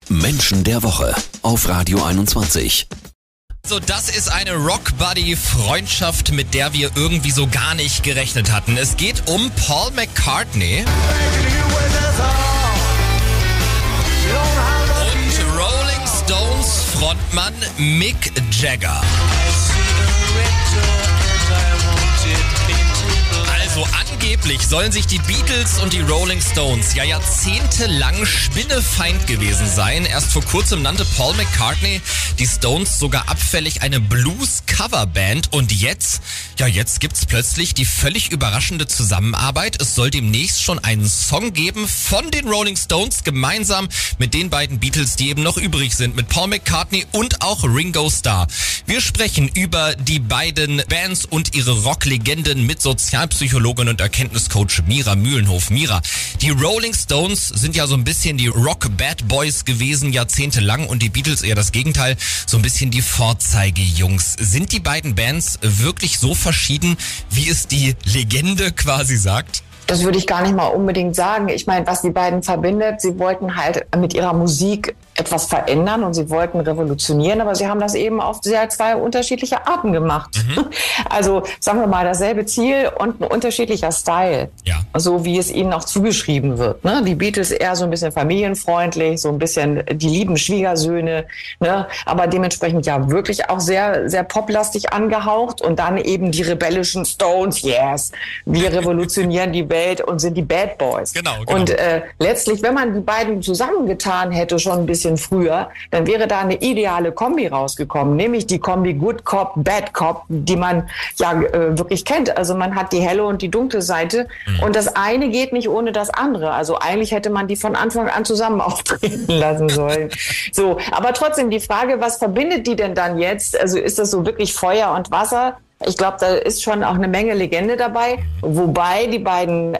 Menschen der Woche auf Radio 21. So, das ist eine Rock-Buddy-Freundschaft, mit der wir irgendwie so gar nicht gerechnet hatten. Es geht um Paul McCartney und Rolling Stones Frontmann Mick Jagger. Also angeblich sollen sich die Beatles und die Rolling Stones ja jahrzehntelang spinnefeind gewesen sein. Erst vor kurzem nannte Paul McCartney die Stones sogar abfällig eine Blues-Coverband. Und jetzt gibt's plötzlich die völlig überraschende Zusammenarbeit. Es soll demnächst schon einen Song geben von den Rolling Stones gemeinsam mit den beiden Beatles, die eben noch übrig sind, mit Paul McCartney und auch Ringo Starr. Wir sprechen über die beiden Bands und ihre Rocklegenden mit Sozialpsychologin und Erkenntniscoach Mira Mühlenhof. Mira, die Rolling Stones sind ja so ein bisschen die Rock-Bad Boys gewesen, jahrzehntelang, und die Beatles eher das Gegenteil, so ein bisschen die Vorzeigejungs. Sind die beiden Bands wirklich so verschieden, wie es die Legende quasi sagt? Das würde ich gar nicht mal unbedingt sagen. Ich meine, was die beiden verbindet, sie wollten halt mit ihrer Musik etwas verändern und sie wollten revolutionieren, aber sie haben das eben auf sehr zwei unterschiedliche Arten gemacht. Also sagen wir mal, dasselbe Ziel und ein unterschiedlicher Style, so wie es ihnen auch zugeschrieben wird. Ne? Die Beatles eher so ein bisschen familienfreundlich, so ein bisschen die lieben Schwiegersöhne, ne? Aber dementsprechend ja wirklich auch sehr, sehr poplastig angehaucht, und dann eben die rebellischen Stones, yes, wir revolutionieren die Welt und sind die Bad Boys. Genau. Und letztlich, wenn man die beiden zusammengetan hätte, schon ein bisschen früher, dann wäre da eine ideale Kombi rausgekommen, nämlich die Kombi Good Cop, Bad Cop, die man ja wirklich kennt. Also man hat die helle und die dunkle Seite, und das eine geht nicht ohne das andere. Also eigentlich hätte man die von Anfang an zusammen auftreten lassen sollen. So, aber trotzdem die Frage, was verbindet die denn dann jetzt? Also ist das so wirklich Feuer und Wasser? Ich glaube, da ist schon auch eine Menge Legende dabei, wobei die beiden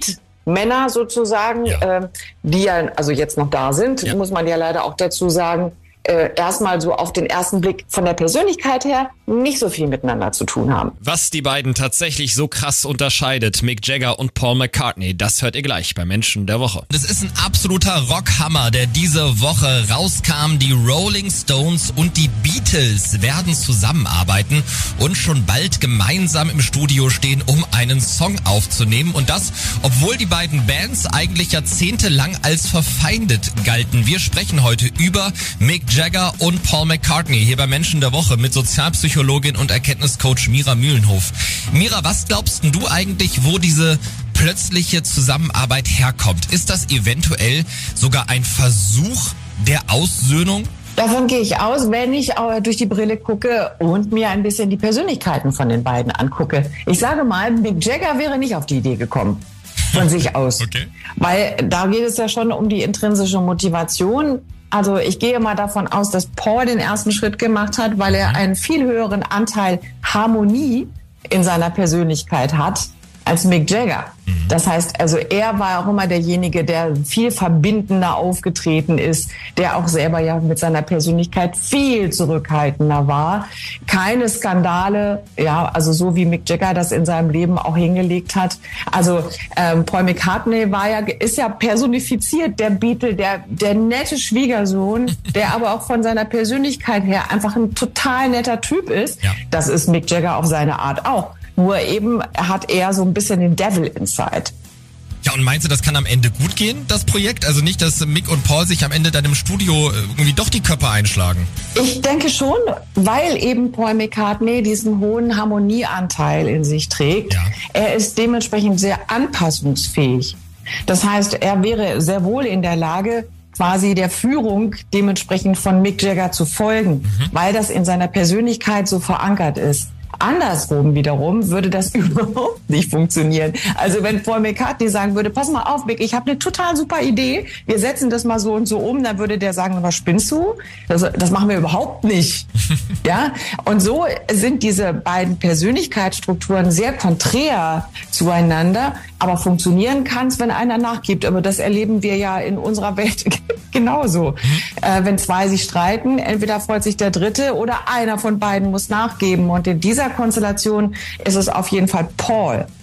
Männer sozusagen, die ja also jetzt noch da sind, muss man ja leider auch dazu sagen, erstmal so auf den ersten Blick von der Persönlichkeit her nicht so viel miteinander zu tun haben. Was die beiden tatsächlich so krass unterscheidet, Mick Jagger und Paul McCartney, das hört ihr gleich bei Menschen der Woche. Das ist ein absoluter Rockhammer, der diese Woche rauskam. Die Rolling Stones und die Beatles werden zusammenarbeiten und schon bald gemeinsam im Studio stehen, um einen Song aufzunehmen. Und das, obwohl die beiden Bands eigentlich jahrzehntelang als verfeindet galten. Wir sprechen heute über Mick Jagger und Paul McCartney hier bei Menschen der Woche mit Sozialpsychologin und Erkenntniscoach Mira Mühlenhof. Mira, was glaubst du eigentlich, wo diese plötzliche Zusammenarbeit herkommt? Ist das eventuell sogar ein Versuch der Aussöhnung? Davon gehe ich aus, wenn ich durch die Brille gucke und mir ein bisschen die Persönlichkeiten von den beiden angucke. Ich sage mal, Mick Jagger wäre nicht auf die Idee gekommen. Von sich aus. Okay. Weil da geht es ja schon um die intrinsische Motivation. Also ich gehe mal davon aus, dass Paul den ersten Schritt gemacht hat, weil er einen viel höheren Anteil Harmonie in seiner Persönlichkeit hat als Mick Jagger. Das heißt, also er war auch immer derjenige, der viel verbindender aufgetreten ist, der auch selber ja mit seiner Persönlichkeit viel zurückhaltender war. Keine Skandale, ja, also so wie Mick Jagger das in seinem Leben auch hingelegt hat. Also Paul McCartney ist ja personifiziert, der Beatle, der nette Schwiegersohn, der aber auch von seiner Persönlichkeit her einfach ein total netter Typ ist. Ja. Das ist Mick Jagger auf seine Art auch. Nur eben hat er so ein bisschen den Devil inside. Ja, und meinst du, das kann am Ende gut gehen, das Projekt? Also nicht, dass Mick und Paul sich am Ende dann im Studio irgendwie doch die Köpfe einschlagen? Ich denke schon, weil eben Paul McCartney diesen hohen Harmonieanteil in sich trägt. Ja. Er ist dementsprechend sehr anpassungsfähig. Das heißt, er wäre sehr wohl in der Lage, quasi der Führung dementsprechend von Mick Jagger zu folgen, weil das in seiner Persönlichkeit so verankert ist. Andersrum wiederum würde das überhaupt nicht funktionieren. Also wenn Paul McCartney sagen würde, pass mal auf, Mick, ich habe eine total super Idee, wir setzen das mal so und so um, dann würde der sagen, was spinnst du? Das machen wir überhaupt nicht. Ja? Und so sind diese beiden Persönlichkeitsstrukturen sehr konträr zueinander, aber funktionieren kann es, wenn einer nachgibt. Aber das erleben wir ja in unserer Welt genauso. Wenn zwei sich streiten, entweder freut sich der Dritte oder einer von beiden muss nachgeben. Und in dieser Konstellation ist es auf jeden Fall Paul,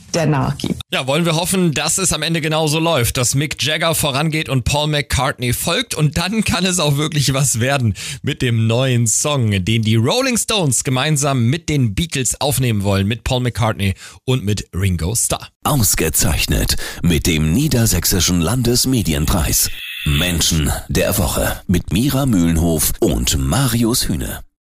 der nachgibt. Ja, wollen wir hoffen, dass es am Ende genauso läuft, dass Mick Jagger vorangeht und Paul McCartney folgt, und dann kann es auch wirklich was werden mit dem neuen Song, den die Rolling Stones gemeinsam mit den Beatles aufnehmen wollen, mit Paul McCartney und mit Ringo Starr. Ausgezeichnet mit dem Niedersächsischen Landesmedienpreis. Menschen der Woche mit Mira Mühlenhof und Marius Hühne.